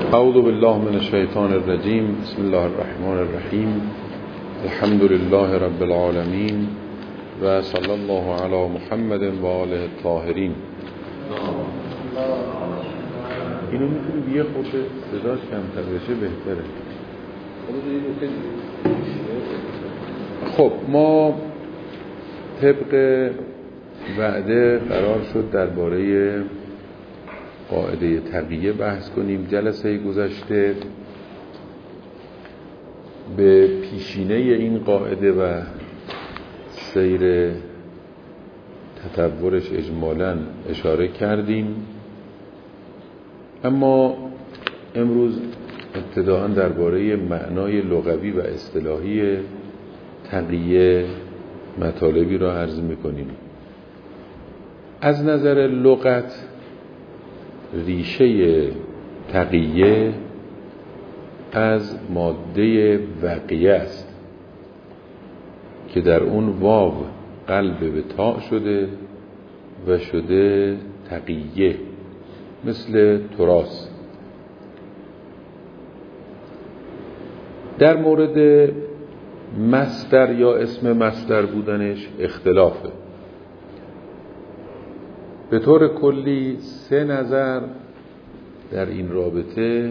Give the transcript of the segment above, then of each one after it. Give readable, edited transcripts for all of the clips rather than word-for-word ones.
اعوذ بالله من الشیطان الرجیم. بسم الله الرحمن الرحیم. الحمد لله رب العالمین و صلی الله علی محمد و آله الطاهرین. اینو میتونی یه خورده صداش کمتر بشه بهتره. خب ما طبق وعده قرار شد درباره قاعده تقیه بحث کنیم. جلسه گذشته به پیشینه این قاعده و سیر تطورش اجمالاً اشاره کردیم، اما امروز ابتداءً درباره معنای لغوی و اصطلاحی تقیه مطالبی را عرض می‌کنیم. از نظر لغت ریشه تقیه از ماده وقیه است که در اون واو قلب به تاء شده و شده تقیه، مثل تراس. در مورد مصدر یا اسم مصدر بودنش اختلافه. به طور کلی 3 نظر در این رابطه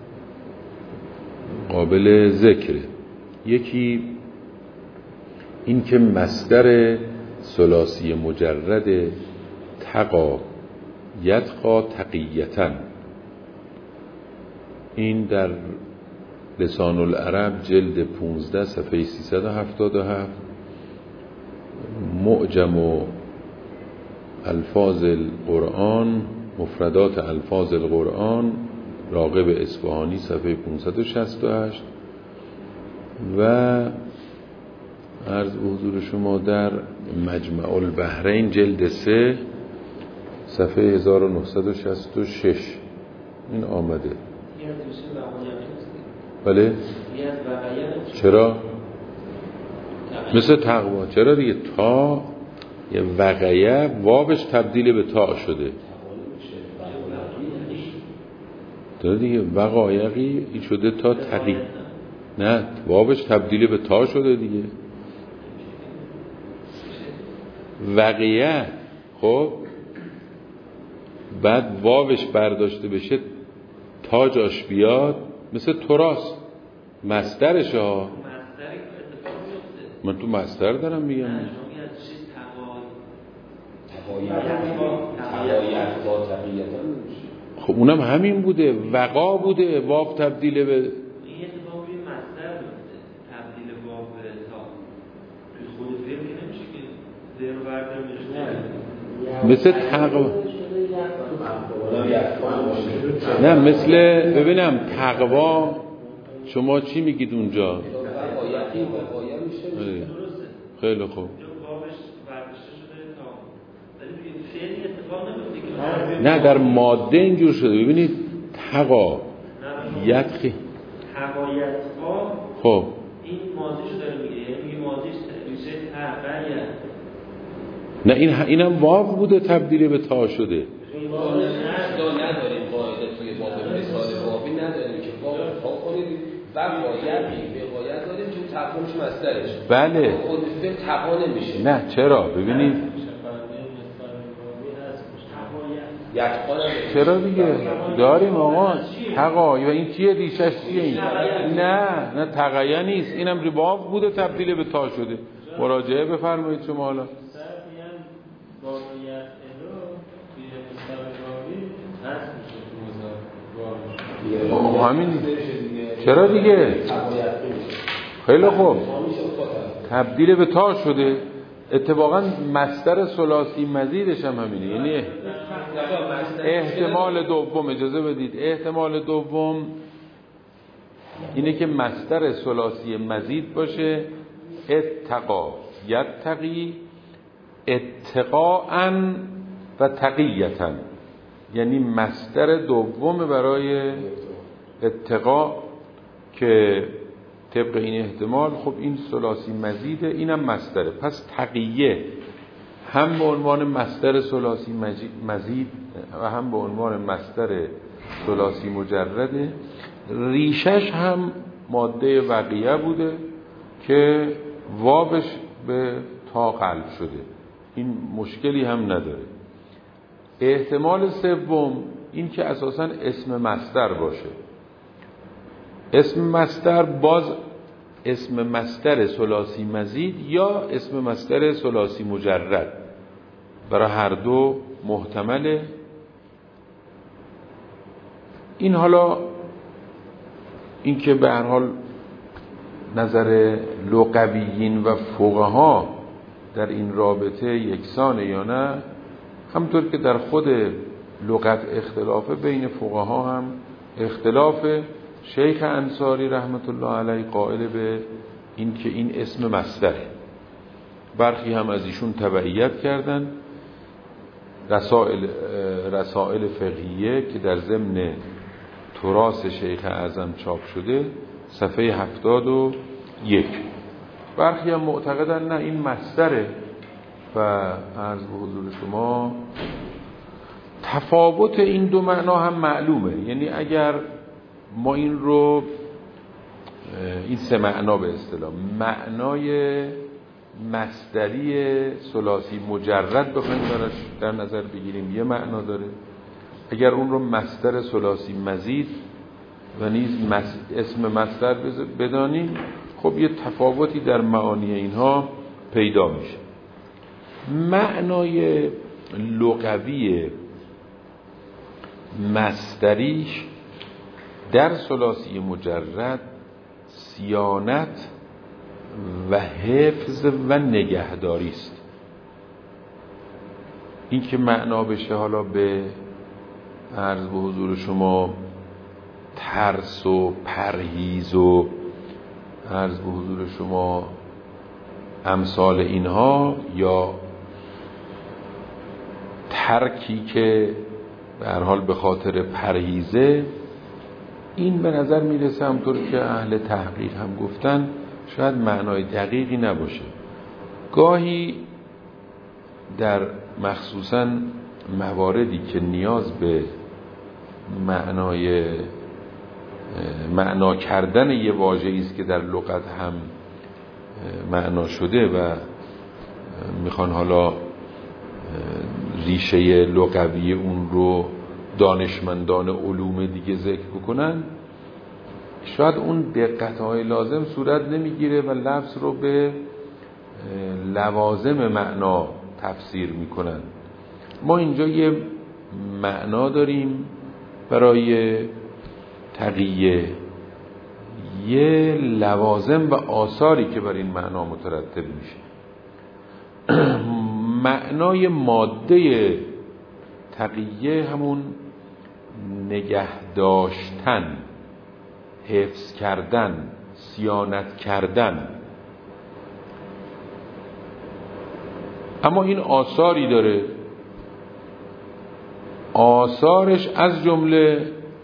قابل ذکره. یکی این که مصدر ثلاثی مجرد تقا یتقا تقیتن، این در لسان العرب جلد 15 صفحه 377 معجم و الفاظ القرآن، مفردات الفاظ القرآن، راغب اصفهانی صفحه 568 و عرض به حضور شما در مجمع البحرین جلد 3 صفحه 1966 این آمده. بله؟ چرا؟ مثل تقوا. چرا دیگه؟ تا یه وقیه وابش تبدیل به تا شده. داره دیگه وقایقی این شده تا تقی، نه وابش تبدیل به تا شده دیگه. وقیه خب بعد واوش برداشته بشه تا جاش بیاد، مثل تراس مصدرش ها. من تو مصدر دارم میگم خب اونم همین بوده، وقا بوده، واو تبدیل به این اتفاق روی مصدر بوده، تبدیل واو به تا. توی خود فعل نمیشه که زیر بردار میشه، مثل تقوا. نه مثل ببینم تقوا شما چی میگید اونجا؟ خیلی خوب. نه در ماده اینجور شده. ببینید تقا یتخی تقایتقا، خب این ماضیشو داره میگه، یعنی ماضیش میشه تقایت. نه اینم واو بوده تبدیل به تا شده. نداریم قاعده توی باب مثال واوی نداریم که واو تا کنید و وقایت داریم که تفاهمش مصدرش. بله خود فعل تقا نمیشه. نه چرا؟ ببینید چرا دیگه داریم آقا تقا، و این چیه ریشش چیه این؟ نه تقیه نیست، اینم رباف بوده تبدیل به تا شده. مراجعه بفرمایید شما. حالا همین چرا دیگه؟ خیلی خوب تبدیل به تا شده. اتفاقا مصدر ثلاثی مزیدش هم همینه، یعنی احتمال دوم، اجازه بدید احتمال دوم اینه که مصدر ثلاثی مزید باشه. اتقا یتقی اتقاءً و تقیةً، یعنی مصدر دوم برای اتقا که طبق این احتمال خب این ثلاثی مزیده، اینم مصدره. پس تقیه هم به عنوان مصدر ثلاثی مزید و هم به عنوان مصدر ثلاثی مجرده. ریشش هم ماده وقیه بوده که وابش به تا قلب شده، این مشکلی هم نداره. احتمال سوم این که اساساً اسم مصدر باشه. اسم مصدر باز اسم مصدر ثلاثی مزید یا اسم مصدر ثلاثی مجرد، برای هر دو محتمله. این حالا این که به هر حال نظر لغویین و فقها در این رابطه یکسانه یا نه، همطور که در خود لغت اختلافه، بین فقها هم اختلافه. شیخ انصاری رحمت الله علیه قائل به این که این اسم مصدره، برخی هم از ایشون تبعیت کردن. رسائل فقهیه که در ضمن تراث شیخ اعظم چاپ شده صفحه 71. برخی هم معتقدن نه این مصدره. و عرض به حضور شما تفاوت این دو معنا هم معلومه. یعنی اگر ما این رو، این سه معنا به اصطلاح معنای مصدری ثلاثی مجرد بخوایم در نظر بگیریم یه معنا داره. اگر اون رو مصدر ثلاثی مزید و نیز اسم مصدر بدانیم، خب یه تفاوتی در معانی اینها پیدا میشه. معنای لغوی مصدریش در ثلاثی مجرد صیانت و حفظ و نگهداری است. این که معنا بشه حالا به عرض به حضور شما ترس و پرهیز و عرض به حضور شما امثال اینها، یا ترکی که به هر حال به خاطر پرهیزه، این به نظر میرسه همطور که اهل تحقیق هم گفتن شاید معنای دقیقی نباشه. گاهی در مخصوصاً مواردی که نیاز به معنا کردن یه واژه‌ای است که در لغت هم معنا شده و میخوان حالا ریشه لغوی اون رو دانشمندان علوم دیگه ذکر بکنن، شاید اون دقت‌های لازم صورت نمیگیره و لفظ رو به لوازم معنا تفسیر میکنن. ما اینجا یه معنا داریم برای تقیه، یه لوازم و آثاری که بر این معنا مترتب میشه. معنای ماده تقیه همون نگه داشتن، حفظ کردن، صیانت کردن. اما این آثاری داره، آثارش از جمله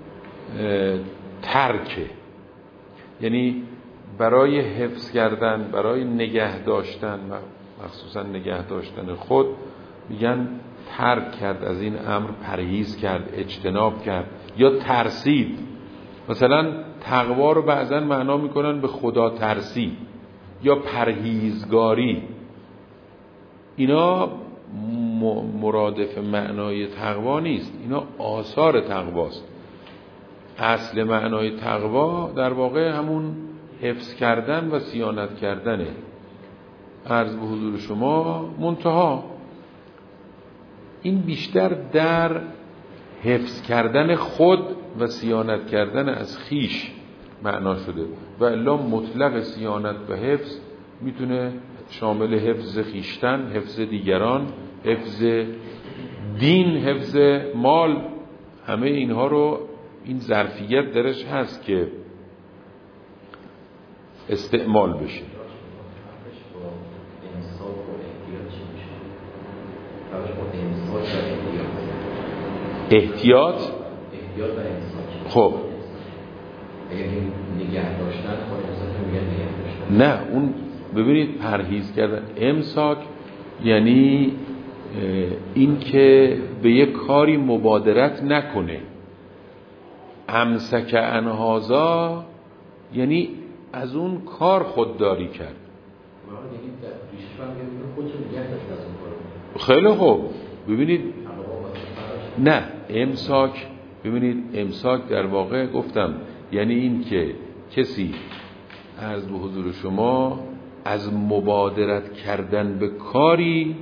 ترکه. یعنی برای حفظ کردن، برای نگه داشتن و مخصوصا نگه داشتن خود، میگن ترک کرد، از این امر پرهیز کرد، اجتناب کرد یا ترسید. مثلا تقوا رو بعضا معنا میکنن به خدا ترسی یا پرهیزگاری. اینا مرادف معنای تقوا نیست، اینا آثار تقواست. اصل معنای تقوا در واقع همون حفظ کردن و صیانت کردنه. عرض به حضور شما منتها این بیشتر در حفظ کردن خود و صیانت کردن از خیش معنا شده و الا مطلق صیانت و حفظ میتونه شامل حفظ خیشتن، حفظ دیگران، حفظ دین، حفظ مال، همه اینها رو این ظرفیت درش هست که استعمال بشه. احتیاط خب نگه داشتن نه، اون ببینید پرهیز کردن، امساک یعنی این که به یک کاری مبادرت نکنه، امسک عن هذا یعنی از اون کار خودداری کرد. خیلی خوب. ببینید نه امساک، ببینید امساک در واقع گفتم یعنی این که کسی عرض به حضور شما از مبادرت کردن به کاری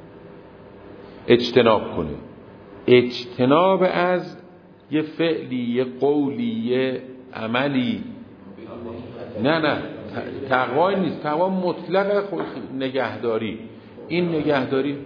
اجتناب کنه. اجتناب از یه فعلی، یه قولی، یه عملی. نه تقوی نیست. تقوی مطلق نگهداری. این نگهداری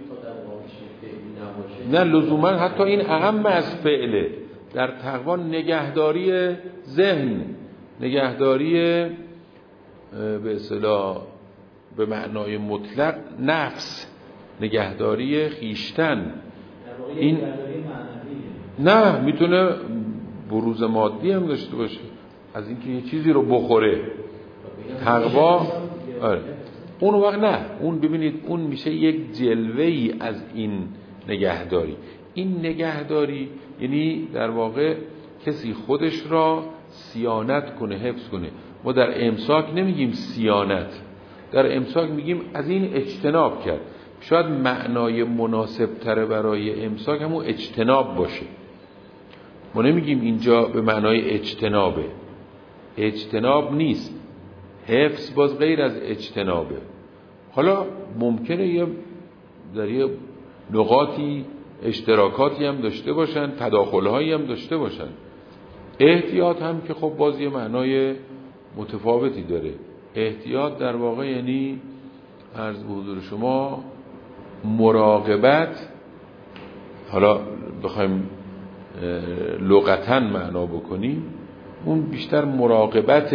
نه لزوما حتی این اهم از فعله. در تقوی نگهداری ذهن، نگهداری به اصطلاح به معنای مطلق نفس، نگهداری خیشتن. این نه میتونه بروز مادی هم داشته باشه، از اینکه یه چیزی رو بخوره. تقوا آره. اون وقت نه، اون ببینید اون میشه یک جلوه‌ای از این نگهداری. این نگهداری یعنی در واقع کسی خودش را صیانت کنه، حفظ کنه. ما در امساک نمیگیم صیانت، در امساک میگیم از این اجتناب کرد. شاید معنای مناسب تره برای امساک همون اجتناب باشه. ما نمیگیم اینجا به معنای اجتنابه، اجتناب نیست. حفظ باز غیر از اجتنابه. حالا ممکنه یه در یه نقاطی اشتراکاتی هم داشته باشن، تداخل‌هایی هم داشته باشن. احتیاط هم که خب باز یه معنای متفاوتی داره. احتیاط در واقع یعنی عرض به حضور شما مراقبت. حالا بخوایم لغتاً معنا بکنیم اون بیشتر مراقبت،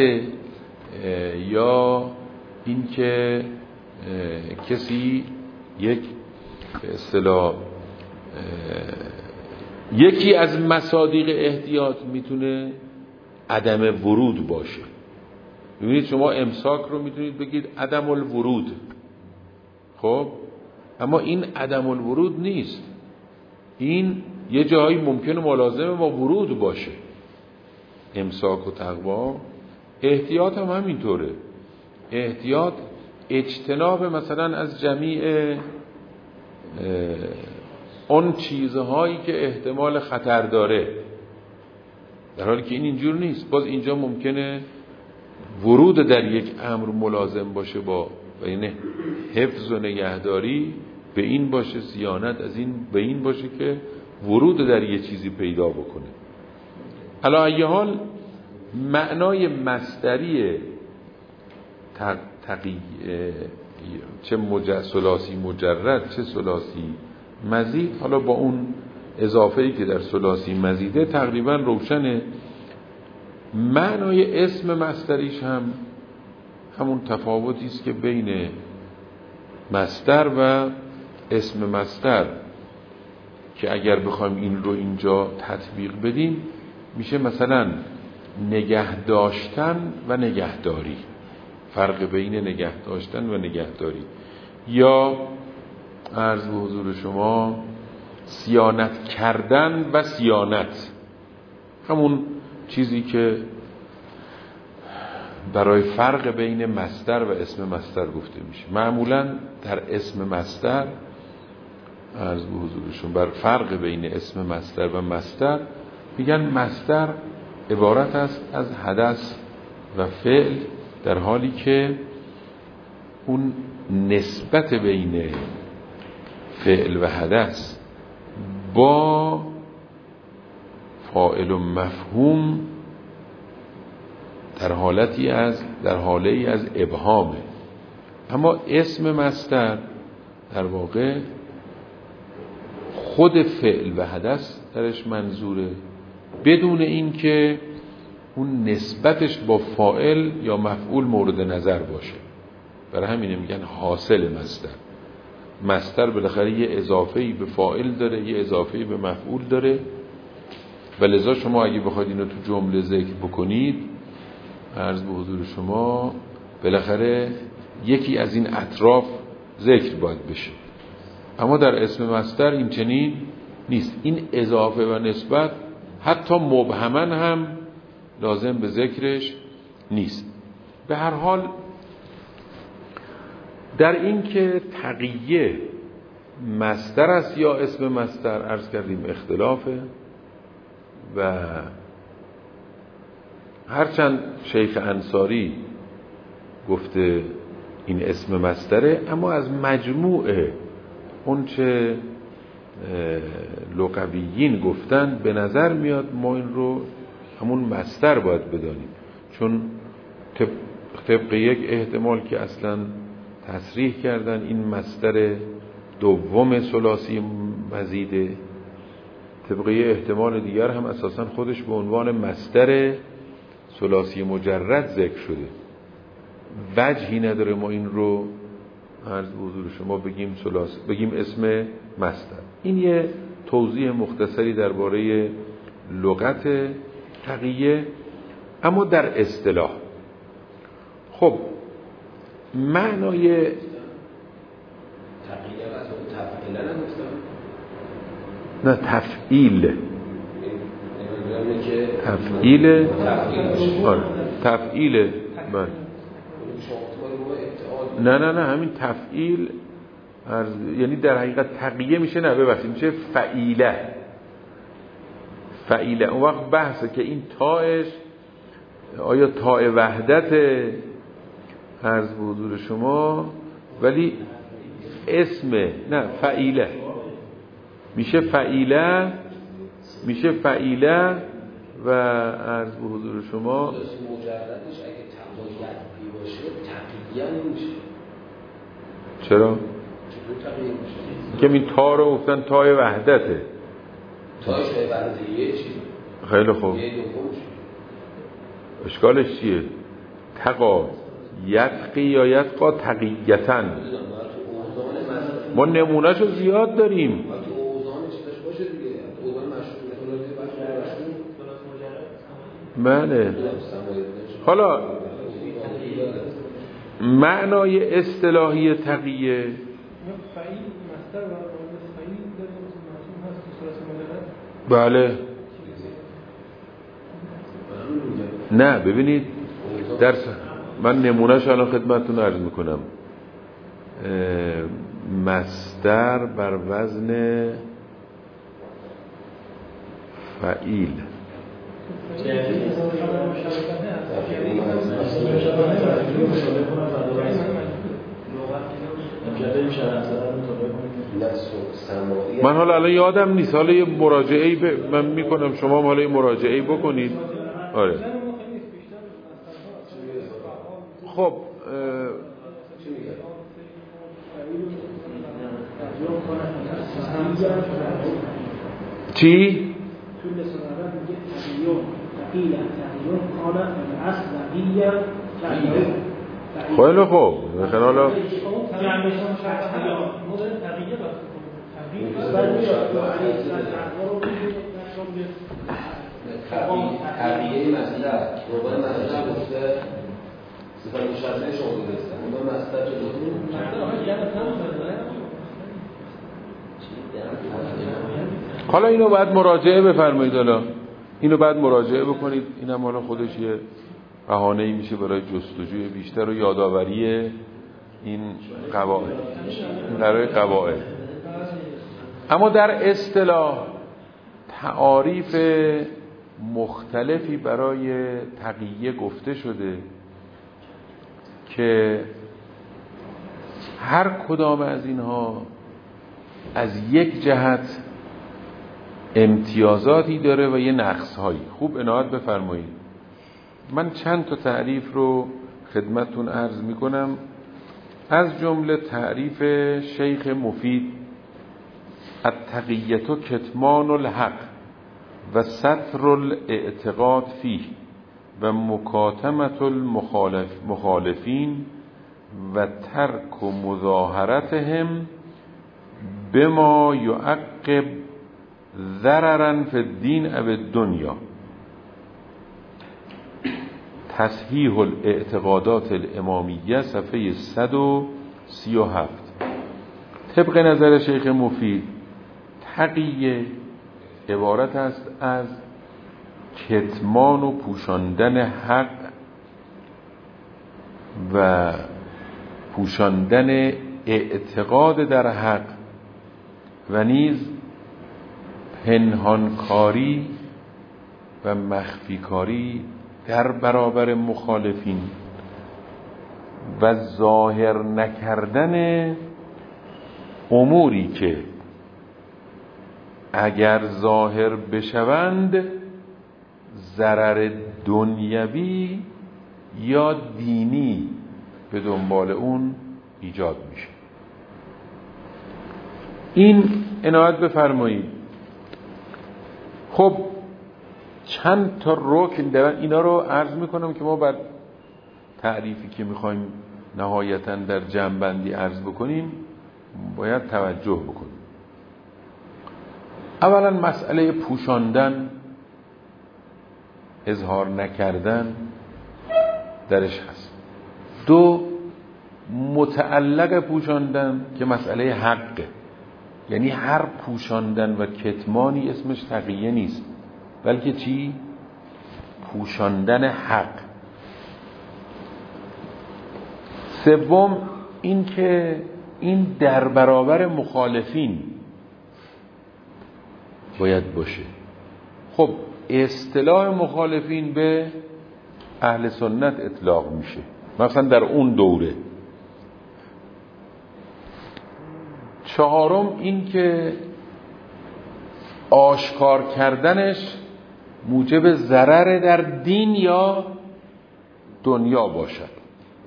یا این که کسی یک به اصطلاح یکی از مصادیق احتیاط میتونه عدم ورود باشه. ببینید شما امساک رو میتونید بگید عدم الورود، خب اما این عدم الورود نیست. این یه جایی ممکنه ملازمه با ورود باشه. امساک و تقوا. احتیاط هم همینطوره. احتیاط اجتناب مثلا از جمیع اون چیزهایی که احتمال خطر داره، در حالی که این اینجور نیست. باز اینجا ممکنه ورود در یک امر ملازم باشه با بین حفظ و نگهداری، به این باشه صیانت از این، به این باشه که ورود در یک چیزی پیدا بکنه. علی ای حال معنای مصدری چه ثلاثی مجرد چه ثلاثی مزید، حالا با اون اضافه‌ای که در ثلاثی مزیده تقریبا روشنه. معنای اسم مصدریش هم همون تفاوتی است که بین مصدر و اسم مصدر، که اگر بخوایم این رو اینجا تطبیق بدیم میشه مثلا نگه داشتن و نگهداری. فرق بین نگه داشتن و نگهداری. یا عرض به حضور شما صیانت کردن و صیانت، همون چیزی که برای فرق بین مصدر و اسم مصدر گفته میشه. معمولا در اسم مصدر عرض به حضور شما بر فرق بین اسم مصدر و مصدر میگن مصدر عبارت است از حدث و فعل، در حالی که اون نسبت بین فعل و حدث با فاعل و مفهوم در حاله ای از ابهامه. اما اسم مصدر در واقع خود فعل و حدث درش منظوره، بدون این که اون نسبتش با فاعل یا مفعول مورد نظر باشه. برای همینه میگن حاصل مصدر. مصدر بالاخره یه اضافه‌ای به فاعل داره، یه اضافه‌ای به مفعول داره، و لذا شما اگه بخواید اینو تو جمله ذکر بکنید عرض به حضور شما بالاخره یکی از این اطراف ذکر باید بشه. اما در اسم مصدر این چنین نیست. این اضافه و نسبت حتی مبهمن هم لازم به ذکرش نیست. به هر حال در این که تقیه مصدر است یا اسم مصدر عرض کردیم اختلافه و هرچند شیخ انصاری گفته این اسم مصدره، اما از مجموعه اون چه لغویین گفتن به نظر میاد ما این رو همون مصدر باید بدانیم، چون طبق یک احتمال که اصلا تصریح کردن این مصدر دوم ثلاثی مزیده، طبق احتمال دیگر هم اساسا خودش به عنوان مصدر ثلاثی مجرد ذکر شده. وجهی نداره ما این رو عرض به حضور شما بگیم اسم مصدر. این یه توضیح مختصری درباره لغت تقیه. اما در اصطلاح خب معنای تقیه از تفعیل نه تفعیل تفعیل آره تفعیل بله نه همین تفعیل یعنی در حقیقت تقیه میشه، نه ببخشید میشه فعیله. اون وقت بحثه که این تاش آیا تاء وحدت عرض به حضور شما، ولی اسم نه فعیله میشه فعیله و عرض به حضور شما مجردش اگه تقیه باشه تقیه نمیشه. چرا؟ چطور تقیه میشه؟ که این تا رو گفتن تای وحدته. تایش تای وحدته یه چی؟ خیلی خوب. یه دومش اشکالش چیه؟ تقا یتقی یا یتقا تقییتن. ما نمونهشو زیاد داریم. بله. حالا معنای اصطلاحی تقیه بله نه ببینید درس من نمونهش الان خدمتتون عرض میکنم. مصدر بر وزن فعیل من حالا الان یادم نیست، حالا یه مراجعه‌ای من میکنم، شما حالا یه مراجعه‌ای بکنید. آره خب چی؟ خیلی خوب بخیر. حالا تقیه مصدر روبان مصدر گفته صفت مشابه شما گذاشتن اون مصدر حالا اینو بعد مراجعه بفرمایید، حالا اینو بعد مراجعه بکنید. اینم حالا خودش یه بهانه‌ای میشه برای جستجوی بیشتر و یادآوری این قواعد، این قرار قواعد. اما در اصطلاح تعاریف مختلفی برای تقیه گفته شده که هر کدام از اینها از یک جهت امتیازاتی داره و یه نقص‌هایی. خوب عنایت بفرمایید. من چند تا تعریف رو خدمتتون عرض میکنم، از جمله تعریف شیخ مفید: التقیة کتمان الحق و ستر الاعتقاد فیه و مکاتمة المخالفین و ترک مظاهرتهم بما یعقب ضررا فی الدین او الدنیا. تصحیح الاعتقادات الامامیه صفحه 137. طبق نظر شیخ مفید تقیه عبارت است از کتمان و پوشاندن حق و پوشاندن اعتقاد در حق و نیز پنهانکاری و مخفیکاری در برابر مخالفین و ظاهر نکردن اموری که اگر ظاهر بشوند ضرر دنیوی یا دینی به دنبال اون ایجاد میشه. این عنایت بفرمایید. خب چند تا رکن دارن، اینا رو عرض میکنم که ما بر تعریفی که میخوایم نهایتاً در جمع‌بندی عرض بکنیم باید توجه بکنیم. اولا مسئله پوشاندن، اظهار نکردن درش هست. دو، متعلق پوشاندن که مسئله حقه، یعنی هر پوشاندن و کتمانی اسمش تقیه نیست، بلکه چی؟ پوشاندن حق. سوم این که این در برابر مخالفین باید باشه. خب اصطلاح مخالفین به اهل سنت اطلاق میشه، مثلا در اون دوره. چهارم این که آشکار کردنش موجب ضرر در دین یا دنیا باشد.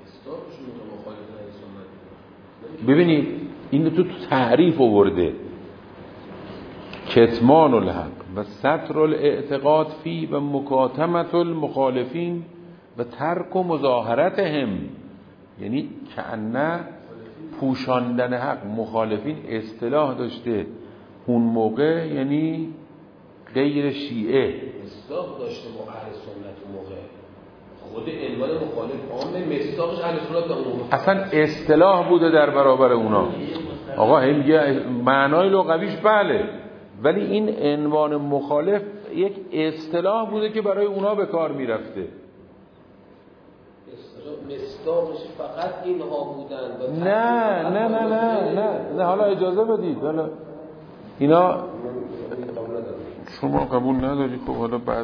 ببینید این تو تعریف آورده: کتمان الحق و ستر الاعتقاد فی و مکاتمت المخالفین و ترک و مظاهرتهم، یعنی کأنه پوشاندن حق. مخالفین اصطلاح داشته اون موقع، یعنی غیر شیعه اصطلاح داشته با اهل سنت اون موقع. خود عنوان مخالف عامه، مصداقش اهل سنت به اون موقع اصلا اصطلاح بوده در برابر اونا. آقا هم یه معنای لغویش بله، ولی این عنوان مخالف یک اصطلاح بوده که برای اونا به کار میرفته. مصداقش فقط اینها بودن. نه حالا اجازه بدید. حالا اینا شما قبول نداری، خب حالا بعد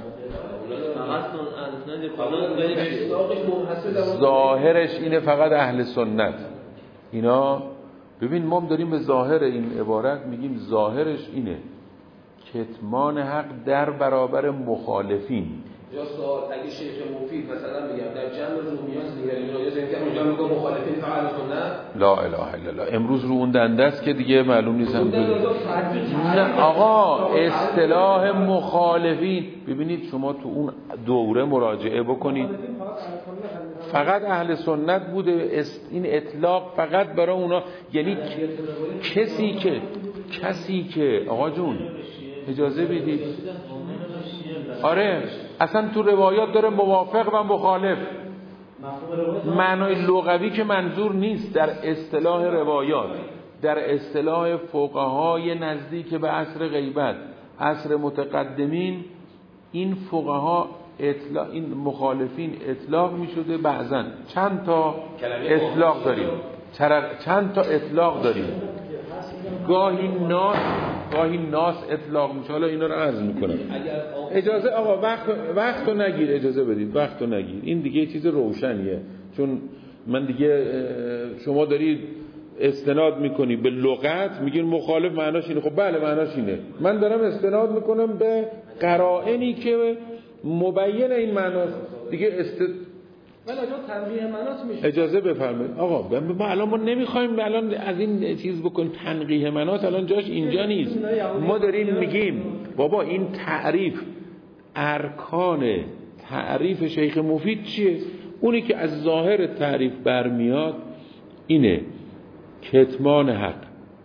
ظاهرش اینه فقط اهل سنت. اینا ببین ما داریم به ظاهر این عبارت میگیم ظاهرش اینه کتمان حق در برابر مخالفین. یا سوال اگه شیخ مفید مثلا میگم در جمع رومیان زیرالینایه زنگ اونجا میگه مخالفین فقط اهل سنت، لا اله الا الله. امروز رو اون دنده است که دیگه معلوم نیست. نه آقا، اصطلاح مخالفین ببینید شما تو اون دوره مراجعه بکنید، فقط اهل سنت بوده. این اطلاق فقط برای اونا، یعنی کسی که آقا جون اجازه بدید. آره اصلا تو روایات داره موافق و مخالف. معنای لغوی که منظور نیست در اصطلاح روایات. در اصطلاح فقهای نزدیک به عصر غیبت، عصر متقدمین، این فقها این مخالفین اطلاق می شده. بعضا چند تا اطلاق داریم. گاهی ناس اطلاق میشه. حالا اینا رو عرض میکنم. اجازه آقا وقتو نگیر، اجازه بدید وقتو نگیر. این دیگه چیز روشنیه، چون من دیگه شما دارید استناد میکنی به لغت، میگین مخالف معناش اینه. خب بله معناش اینه. من دارم استناد میکنم به قرائنی که مبین این معناست دیگه. ولی اجازه تنقیح منات میشه. اجازه بفرمایید آقا، ما الان نمیخوایم الان از این چیز بکنیم. تنقیح منات الان جاش اینجا نیست. ما داریم میگیم بابا این تعریف، ارکان تعریف شیخ مفید چیه؟ اونی که از ظاهر تعریف برمیاد اینه: کتمان حق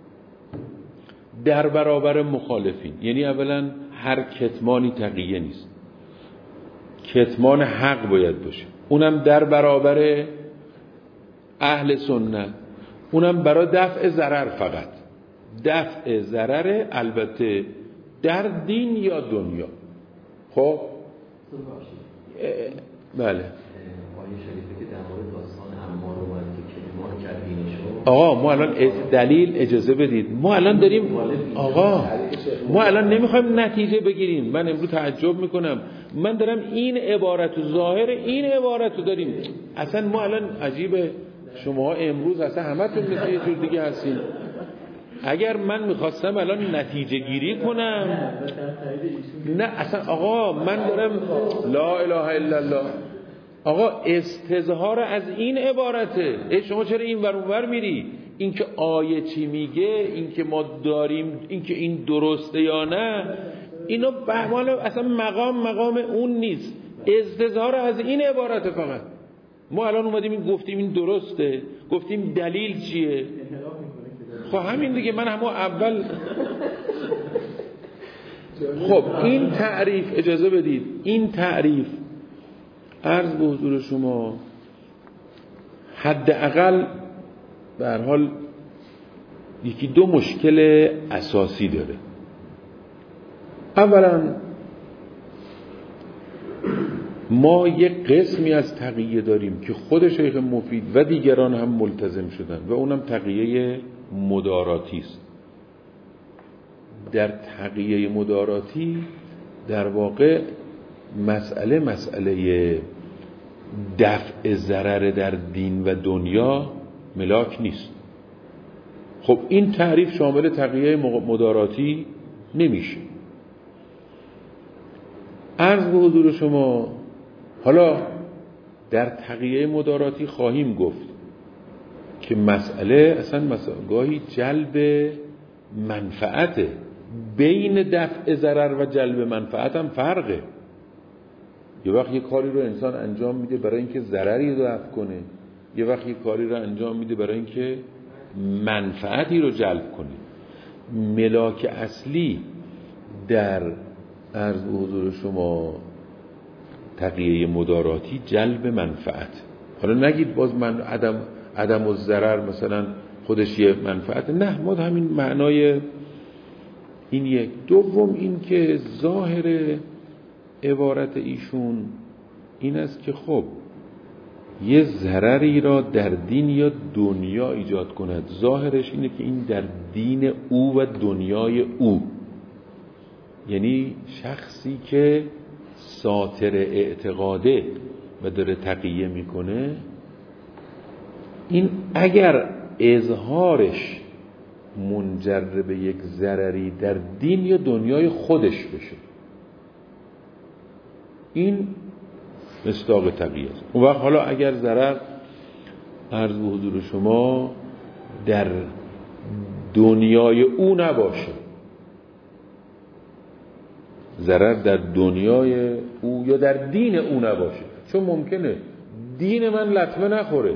در برابر مخالفین. یعنی اولا هر کتمانی تقیه نیست، کتمان حق باید باشه، اونم در برابر اهل سنت، اونم برای دفع ضرر. فقط دفع ضرر، البته در دین یا دنیا. خب بله آیه شریفه که در مورد داستان عمار اومد که کلمات کردینشو آقا ما الان دلیل اجازه بدید ما الان داریم آقا ما الان نمیخوایم نتیجه بگیریم. من امروز تعجب میکنم من دارم این عبارت و ظاهر این عبارت رو داریم. اصلا ما الان عجیبه شما امروز اصلا همتون مثل یه جور دیگه هستین. اگر من میخواستم الان نتیجه گیری کنم نه اصلا آقا من دارم لا اله الا الله آقا استظهار از این عبارته. شما چرا این ور اون ور میری؟ این که آیه چی میگه، این که ما داریم، این که این درسته یا نه، اینا بهمان اصلا مقام اون نیست. استظهار از این عبارته. فقط ما الان اومدیم این گفتیم این درسته، گفتیم دلیل چیه. خب همین دیگه. من همون اول خب این تعریف اجازه بدید این تعریف عرض به حضور شما حداقل به هر حال یکی دو مشکل اساسی داره. اولا ما یک قسمی از تقیه داریم که خود شیخ مفید و دیگران هم ملتزم شدن و اونم تقیه مداراتی است. در تقیه مداراتی در واقع مسئله دفع ضرر در دین و دنیا ملاک نیست. خب این تعریف شامل تقیه مداراتی نمیشه. عرض به حضور شما حالا در تقیه مداراتی خواهیم گفت که مسئله اصلا گاهی جلب منفعته. بین دفع ضرر و جلب منفعت هم فرقه. یه وقت یه کاری رو انسان انجام میده برای اینکه ضرری رو دفع کنه، یه وقت یه کاری رو انجام میده برای اینکه منفعتی رو جلب کنه. ملاک اصلی در عرض به حضور شما تقیه مداراتی جلب منفعت. حالا نگید باز من عدم الضرر مثلا خودش یه منفعت، نه، ما همین معنای این یک. دوم این که ظاهر عبارت ایشون این است که خب یه ضرری را در دین یا دنیا ایجاد کند. ظاهرش اینه که این در دین او و دنیای او، یعنی شخصی که ساتر اعتقاده و داره تقیه میکنه، این اگر اظهارش منجر به یک ضرری در دین یا دنیای خودش بشه، این مصداق تقیه است. اون وقت حالا اگر ضرر عرض به حضور شما در دنیای او نباشه، ضرر در دنیای او یا در دین او نباشه، چون ممکنه دین من لطمه نخوره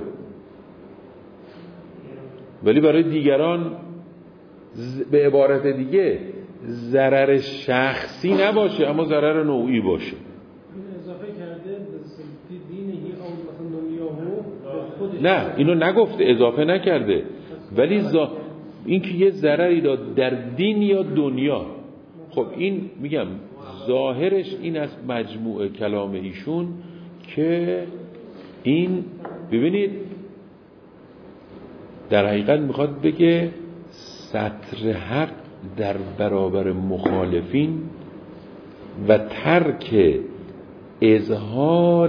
ولی برای دیگران به عبارت دیگه ضرر شخصی نباشه اما ضرر نوعی باشه. اضافه کرده دینهی او مثلا دنیاهو. نه اینو نگفته، اضافه نکرده، ولی این که یه ضرری داد در دین یا دنیا. خب این میگم ظاهرش این از مجموع کلام ایشون که این ببینید در حقیقت میخواد بگه ستر حق در برابر مخالفین و ترک اظهار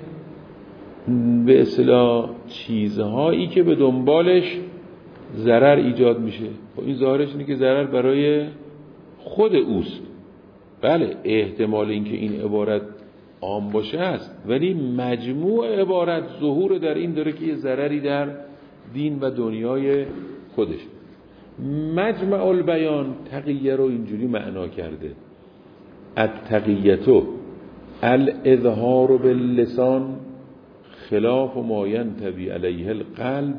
به اصطلاح چیزهایی که به دنبالش ضرر ایجاد میشه. خب این ظاهرش اینه که ضرر برای خود اوست. بله احتمال اینکه این عبارت عام باشه است، ولی مجموع عبارت ظهور در این داره که یه ضرری در دین و دنیای خودش. مجمع البیان تقیه رو اینجوری معنا کرده: التقیه الاظهار باللسان خلاف ما ینطوی علیه القلب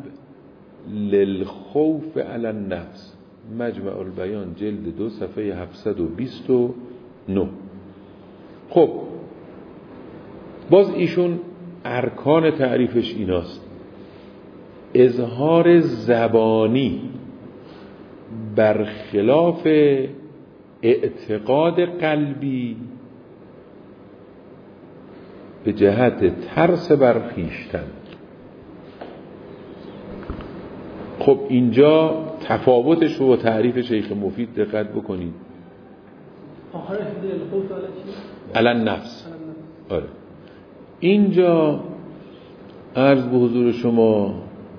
للخوف علی النفس. مجمع البیان جلد 2 صفحه 729. خب باز ایشون ارکان تعریفش ایناست: اظهار زبانی برخلاف اعتقاد قلبی به جهت ترس بر خویشتن. خب اینجا تفاوتش رو با تعریف شیخ مفید دقت بکنید. آخر حفظ الخوف علن نفس. آره اینجا عرض به حضور شما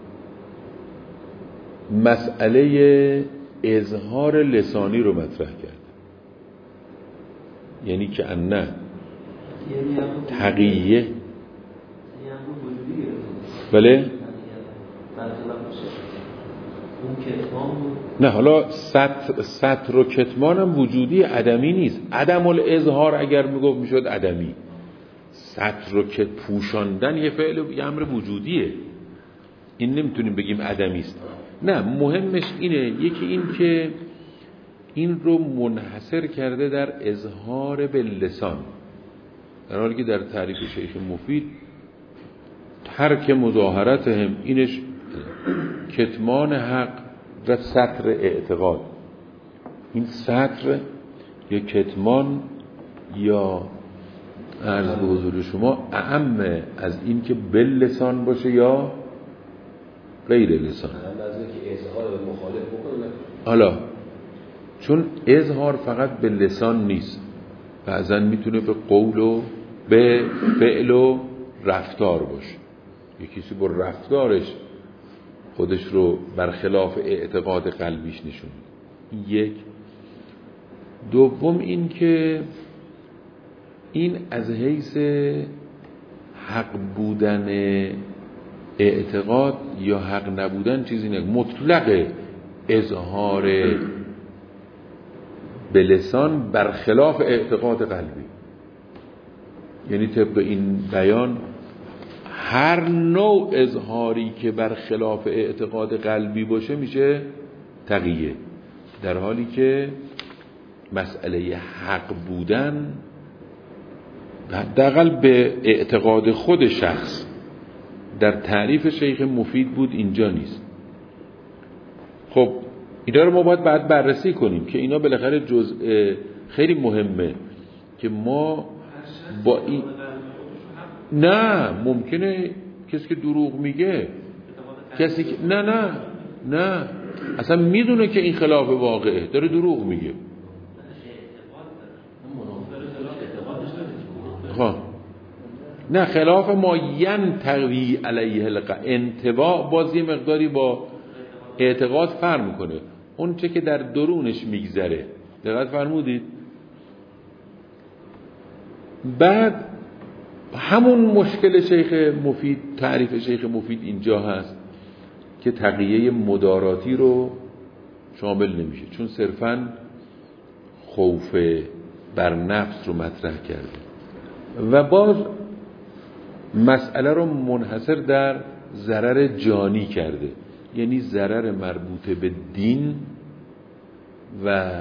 مسئله اظهار لسانی رو مطرح کرد، یعنی که نه تقیه بله نه حالا ستر و کتمان هم وجودی عدمی نیست. عدم الاظهار اگر میگفت میشد عدمی. ستر و پوشاندن یه فعل یه امر وجودیه، این نمیتونیم بگیم عدمی است. نه مهمش اینه، یکی این که این رو منحصر کرده در اظهار باللسان، در حالی که در تعریف شیخ مفید ترک مظاهرت هم اینش کتمان حق و ستر اعتقاد. این ستر یا کتمان یا عرض به حضور شما اعم از این که باللسان باشه یا غیر لسان. حالا چون اظهار فقط به لسان نیست، بعضا میتونه به قول و به فعل و رفتار باشه. یکی با رفتارش خودش رو برخلاف اعتقاد قلبیش نشون میده. یک. دوم این که این از حیث حق بودن اعتقاد یا حق نبودن چیزی نه، مطلق اظهار به لسان برخلاف اعتقاد قلبی. یعنی طبق این بیان هر نوع اظهاری که برخلاف اعتقاد قلبی باشه میشه تقیه، در حالی که مسئله حق بودن حداقل به اعتقاد خود شخص در تعریف شیخ مفید بود، اینجا نیست. خب اینا رو ما باید بعد بررسی کنیم که اینا بالاخره جزء خیلی مهمه که ما با این نه ممکنه کسی که دروغ میگه، کسی که نه اصلا میدونه که این خلاف واقعه داره دروغ میگه. خب نه خلاف ما ینطوی علیه انطباع باز یه مقداری با اعتقاد فرق میکنه، اون چه که در درونش میگذره. دقت فرمودید؟ بعد همون مشکل شیخ مفید، تعریف شیخ مفید اینجا هست که تقیه مداراتی رو شامل نمیشه، چون صرفاً خوف بر نفس رو مطرح کرده و باز مسئله رو منحصر در ضرر جانی کرده، یعنی ضرر مربوط به دین و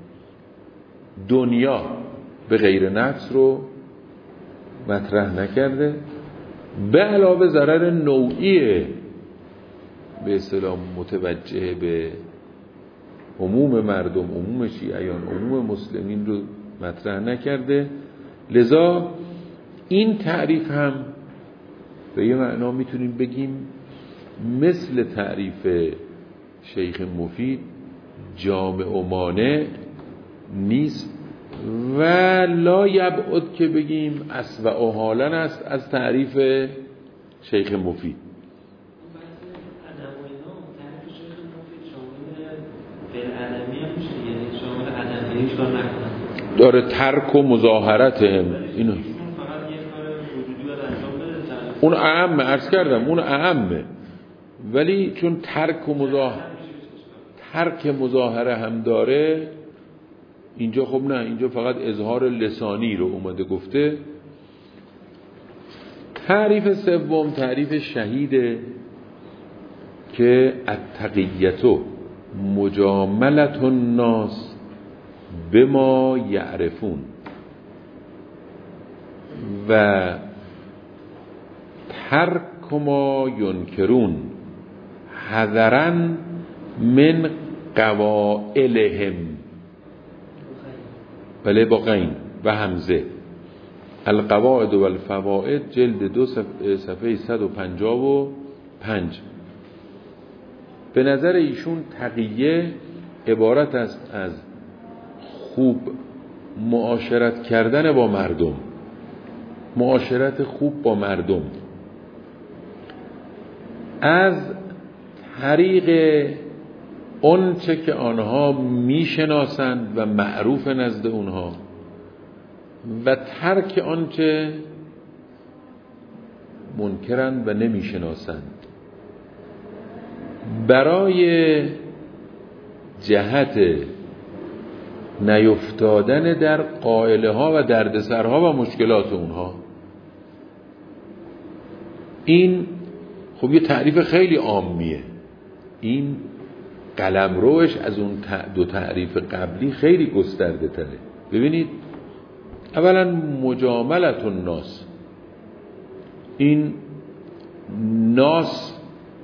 دنیا به غیر نفس رو مطرح نکرده، به علاوه ضرر نوعی به اصطلاح متوجه به عموم مردم، عموم شیعیان، عموم مسلمین رو مطرح نکرده. لذا این تعریف هم به یه معنا میتونیم بگیم مثل تعریف شیخ مفید جامع و مانع نیست و لا یبعد که بگیم اسوأ و حالا است از تعریف شیخ مفید. داره ترک و مظاهرت هم اینو اون اعمه، عرض کردم اون اعمه، ولی چون ترک مظاهره هم داره اینجا، خب نه اینجا فقط اظهار لسانی رو اومده گفته. تعریف سوم تعریف شهیده که التقیة مجاملة الناس بما یعرفون و ترک ما ینکرون حذرا من قوائلهم، بله با غین و همزه. القواعد و الفوائد جلد 2 صفحه 155. به نظر ایشون تقیه عبارت است از خوب معاشرت کردن با مردم، معاشرت خوب با مردم از طریق اون چه که آنها میشناسند و معروف نزد اونها و ترک آنچه منکرند و نمیشناسند، برای جهت نیفتادن در قائله ها و دردسرها و مشکلات اونها. این خب یه تعریف خیلی عامیه، این قلمروش از اون دو تعریف قبلی خیلی گسترده تره. ببینید اولا مجاملت الناس، این ناس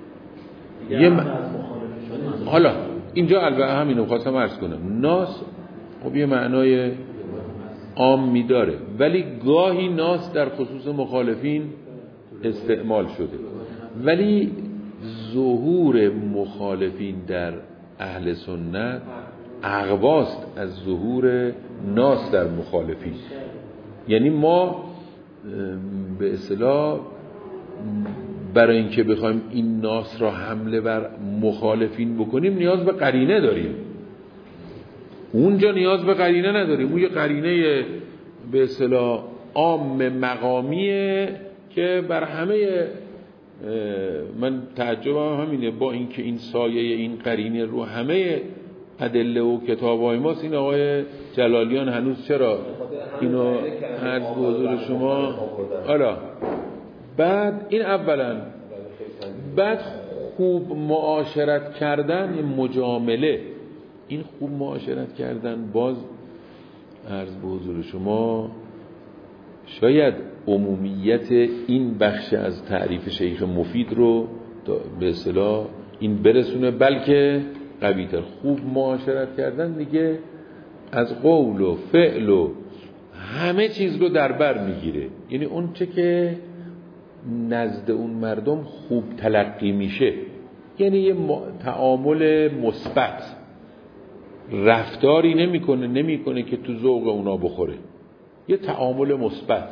حالا اینجا البته همینو خواستم عرض کنم، ناس خب یه معنای عامی داره، ولی گاهی ناس در خصوص مخالفین استعمال شده، ولی ظهور مخالفین در اهل سنت اغواست از ظهور ناس در مخالفین. یعنی ما به اصطلاح برای اینکه بخوایم این ناس را حمله بر مخالفین بکنیم نیاز به قرینه داریم، اونجا نیاز به قرینه نداریم. اون یه قرینه به اصطلاح عام مقامیه که بر همه، من تعجبم همینه با اینکه این سایه این قرینه رو همه ادله و کتاب‌های ماست، این آقای جلالیان هنوز چرا اینو عرض به حضور شما. حالا بعد این اولا، بعد خوب معاشرت کردن، مجامله، این خوب معاشرت کردن باز عرض به حضور شما شاید عمومیت این بخش از تعریف شیخ مفید رو به اصطلاح این برسونه، بلکه قوی‌تر. خوب معاشرت کردن دیگه از قول و فعل و همه چیز رو در بر میگیره، یعنی اون چه که نزد اون مردم خوب تلقی میشه، یعنی یه تعامل مثبت، رفتاری نمیکنه که تو ذوق اونا بخوره، یه تعامل مثبت.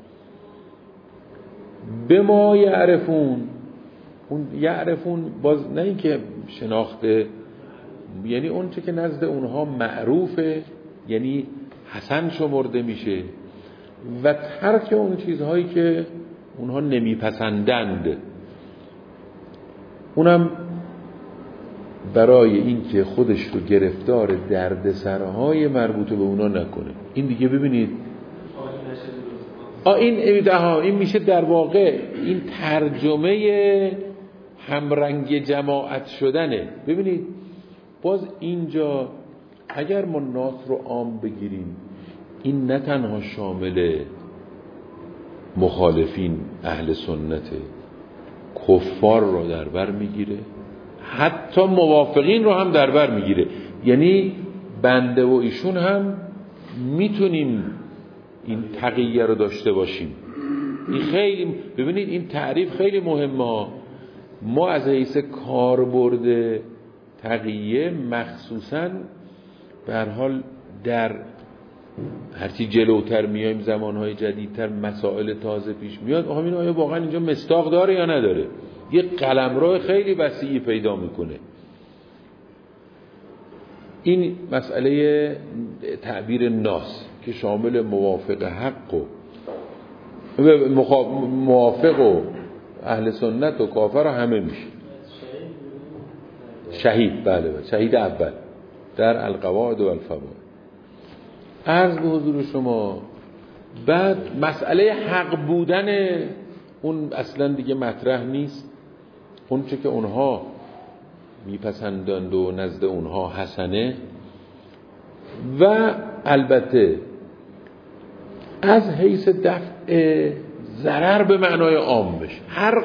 به ما یعرفون، اون یعرفون باز نه اینکه شناخته، یعنی اون چه که نزد اونها معروفه، یعنی حسن شمرده میشه، و ترک اون چیزهایی که اونها نمیپسندند، اونم برای این که خودش رو گرفتار دردسرهای مربوط به اونا نکنه. این دیگه ببینید این میشه در واقع این ترجمه همرنگ جماعت شدنه. ببینید باز اینجا اگر ما ناس رو عام بگیریم، این نه تنها شامل مخالفین اهل سنته، کفار رو در بر میگیره، حتی موافقین رو هم در بر میگیره. یعنی بنده و ایشون هم میتونیم این تقیه رو داشته باشیم. این خیلی، ببینید این تعریف خیلی مهمه. ما از حیث کاربرد تقیه مخصوصاً به هر حال در هرچی جلوتر میایم، زمانهای جدیدتر مسائل تازه پیش میاد، آقا آیا واقعا اینجا مصداق داره یا نداره، یه قلمرو خیلی وسیعی پیدا میکنه. این مسئله تعبیر ناس که شامل موافق حق و موافق و اهل سنت و کافر و همه میشه. شهید، بله شهید اول در القواعد و الفوائد. عرض به حضور شما بعد مسئله حق بودن اون اصلا دیگه مطرح نیست. اون چه که اونها میپسندند و نزد اونها حسنه، و البته از حیث دفع ضرر به معنای عام بشه. هر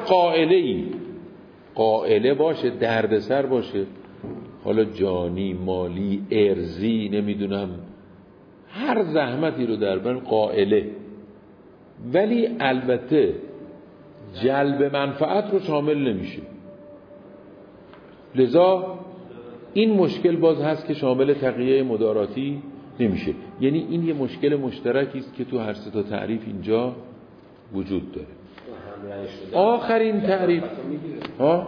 قائله باشه، دردسر باشه، حالا جانی، مالی، ارزی، نمیدونم هر زحمتی رو در بر قائله، ولی البته جلب منفعت رو شامل نمیشه. لذا این مشکل باز هست که شامل تقیه مداراتی نمیشه. یعنی این یه مشکل مشترکی است که تو هر سه تا تعریف اینجا وجود داره. آخرین تعریف ها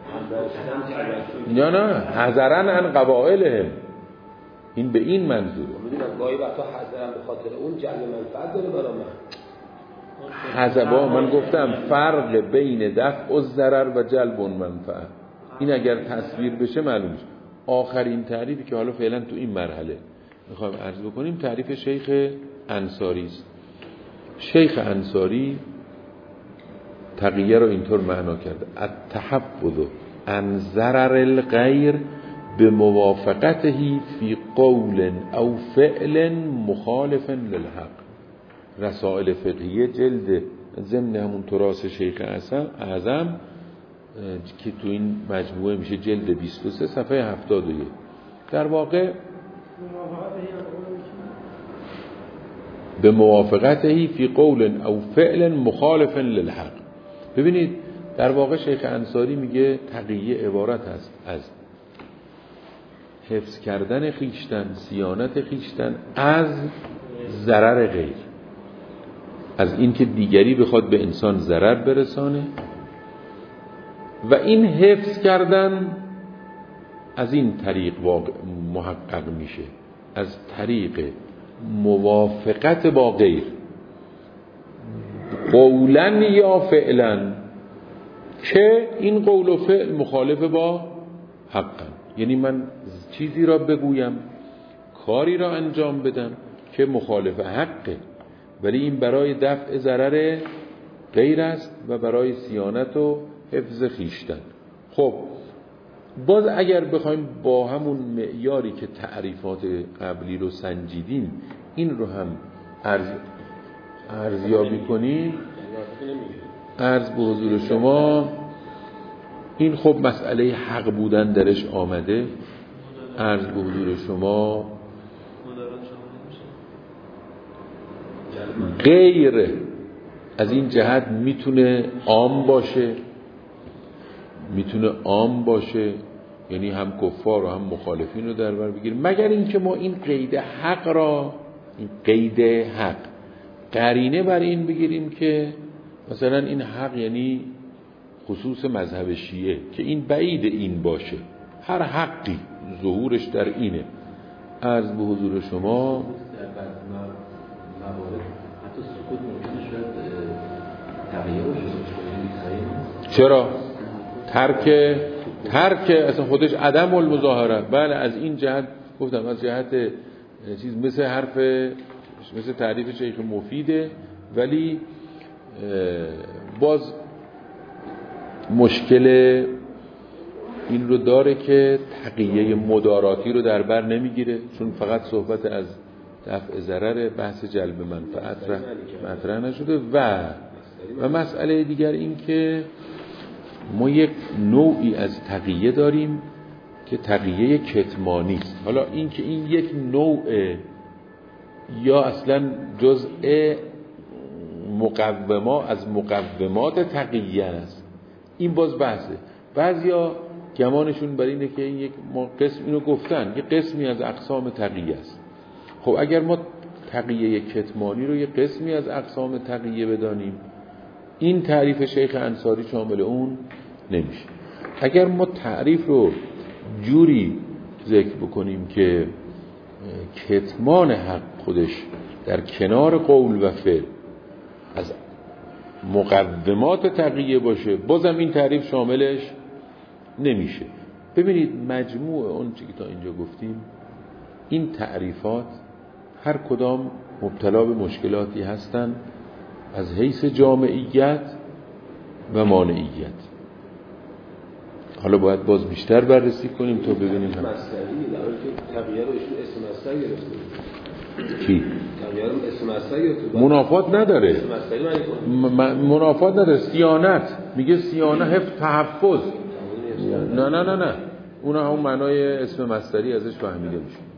نه حذرا عن قبائلهم، این به این منظوره. میدونم گاهی وقتا حذرا به خاطر اون جلب منفعت داره برای من. حذبا من گفتم فرق بین دفع الضرر و جلب المنفعه، این اگر تصویر بشه معلوم میشه. آخرین تعریفی که حالا فعلا تو این مرحله میخوایم عرض بکنیم تعریف شیخ انصاری است. شیخ انصاری تقیه رو اینطور معنا کرده: التحفظ عن ضرر الغیر بموافقته فی قول او فعل مخالف للحق. رسائل فقهیه جلد ضمن همون تراث شیخ اعظم که تو این مجموعه میشه جلد 23 صفحه 71. در واقع به موافقته فی قول او فعل مخالف للحق. ببینید در واقع شیخ انصاری میگه تقیه عبارت است از حفظ کردن خیشتن، صیانت خیشتن از ضرر غیر، از این که دیگری بخواد به انسان ضرر برسانه، و این حفظ کردن از این طریق محقق میشه، از طریق موافقت با غیر، قولاً یا فعلاً، که این قول و فعل مخالف با حقاً. یعنی من چیزی را بگویم، کاری را انجام بدم که مخالف حقه، ولی این برای دفع ضرر غیر است و برای صیانت و حفظ خیشتن. خب باز اگر بخوایم با همون معیاری که تعریفات قبلی رو سنجیدیم این رو هم ارزیابی کنیم، عرض به حضور شما، این خب مسئله حق بودن درش آمده. عرض به حضور شما غیر از این جهت میتونه عام باشه، یعنی هم کفار و هم مخالفین رو در بر بگیریم، مگر اینکه ما این قید حق قرینه بر این بگیریم که مثلا این حق یعنی خصوص مذهب شیعه، که این بعید این باشه. هر حقی ظهورش در اینه. عرض به حضور شما در بعض موارد حتی سکوت ممکنه شاید تغییر شده. چرا؟ ترک اصلا خودش عدم المظاهره. بله از این جهت گفتم، از جهت چیز مثل تعریف شیخ مفیده، ولی باز مشکل این رو داره که تقیه مداراتی رو در بر نمیگیره، چون فقط صحبت از دفع ضرر، بحث جلب منفعت را مطرح نشده. و مسئله دیگر این که ما یک نوعی از تقیه داریم که تقیه کتمانی است. حالا این که این یک نوع یا اصلا جزء از مقومات تقیه است، این باز بحثه. بعضیا گمانشون بر اینه که این یک قسم، اینو گفتن یه قسمی از اقسام تقیه است. خب اگر ما تقیه کتمانی رو یه قسمی از اقسام تقیه بدانیم، این تعریف شیخ انصاری شامل اون نمیشه. اگر ما تعریف رو جوری ذکر بکنیم که کتمان حق خودش در کنار قول و فعل از مقومات تقیه باشه، بازم این تعریف شاملش نمیشه. ببینید مجموع اون چیزی که تا اینجا گفتیم، این تعریفات هر کدام مبتلا به مشکلاتی هستن از حیث جامعیت و مانعیت. حالا باید باز بیشتر بررسی کنیم تا ببینیم مصدری، در حالی که تقیه رو ایشون اسم مصدر گرفته. کی؟ تقیه رو اسم مصدر گرفته. منافات نداره. اسم مصدری منافات نداره. صیانت میگه، صیانت حفظ تحفظ. نه اون معنای اسم مصدری ازش فهمیده میشه.